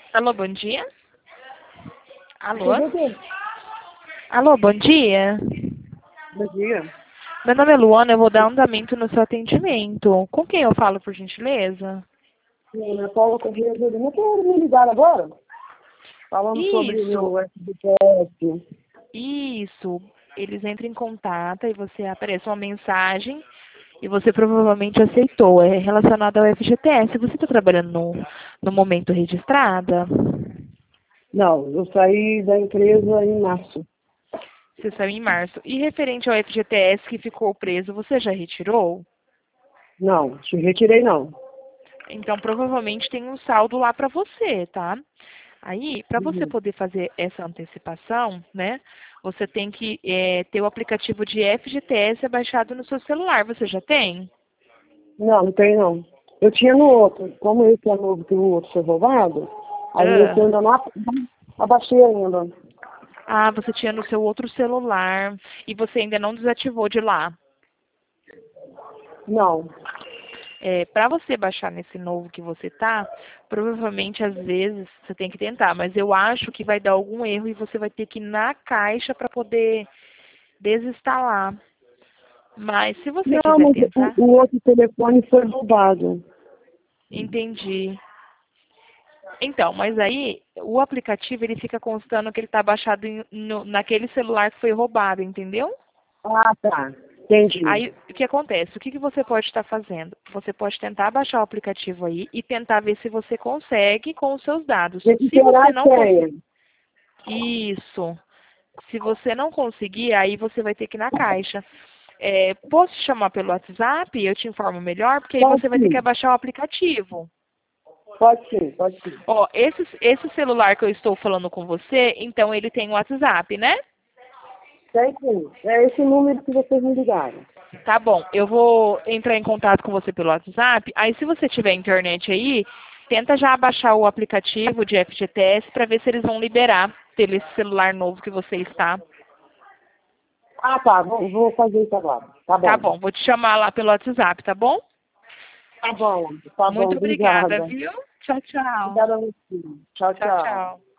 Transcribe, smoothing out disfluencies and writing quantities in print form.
Alô, bom dia? Alô? Tudo bem? Alô, bom dia? Bom dia. Meu nome é Luana, eu vou dar andamento no seu atendimento. Com quem eu falo, por gentileza? Sim, Ana Paula Corrêa de Lima. Quero me ligar agora, falando sobre Isso, o FGTS. isso. Eles entram em contato e você aparece uma mensagem e você provavelmente aceitou. É relacionado ao FGTS. Você está trabalhando no momento registrada? Não, eu saí da empresa em março. Você saiu em março. E referente ao FGTS que ficou preso, você já retirou? Não, te retirei não. Então, provavelmente tem um saldo lá para você, tá? Aí, para você Uhum. poder fazer essa antecipação, né, você tem que ter o aplicativo de FGTS baixado no seu celular. Você já tem? Não, não tem não. Eu tinha no outro. Como esse é novo que o outro foi roubado, aí esse eu Ah, ainda não abaixei ainda. ah, você tinha no seu outro celular e você ainda não desativou de lá. Não. Para você baixar nesse novo que você tá, provavelmente às vezes você tem que tentar, mas eu acho que vai dar algum erro e você vai ter que ir na caixa para poder desinstalar. Mas se você Não, quiser mas tentar, o outro telefone foi roubado. entendi. Então, mas aí o aplicativo ele fica constando que ele está baixado naquele celular que foi roubado, entendeu? Ah, tá. Entendi. Aí o que acontece? O que você pode estar fazendo? Você pode tentar baixar o aplicativo aí e tentar ver se você consegue com os seus dados. Se Recuperar você a não conseguir, senha. isso. Se você não conseguir, aí você vai ter que ir na caixa. Posso te chamar pelo WhatsApp? Eu te informo melhor, porque aí Pode você vai ter que sim. abaixar o aplicativo. Pode sim, pode sim. Ó, esse celular que eu estou falando com você, então ele tem WhatsApp, né? Tem sim. É esse número que vocês me ligaram. Tá bom, eu vou entrar em contato com você pelo WhatsApp. Aí, se você tiver internet aí, tenta já baixar o aplicativo de FGTS para ver se eles vão liberar pelo esse celular novo que você está. Ah, tá. Vou fazer isso agora. Tá Tá bom. bom, vou te chamar lá pelo WhatsApp, tá bom? Tá bom. Tá bom. Muito obrigada, Obrigada. viu? Tchau, tchau. Obrigada a você. Tchau, Tchau, tchau. tchau.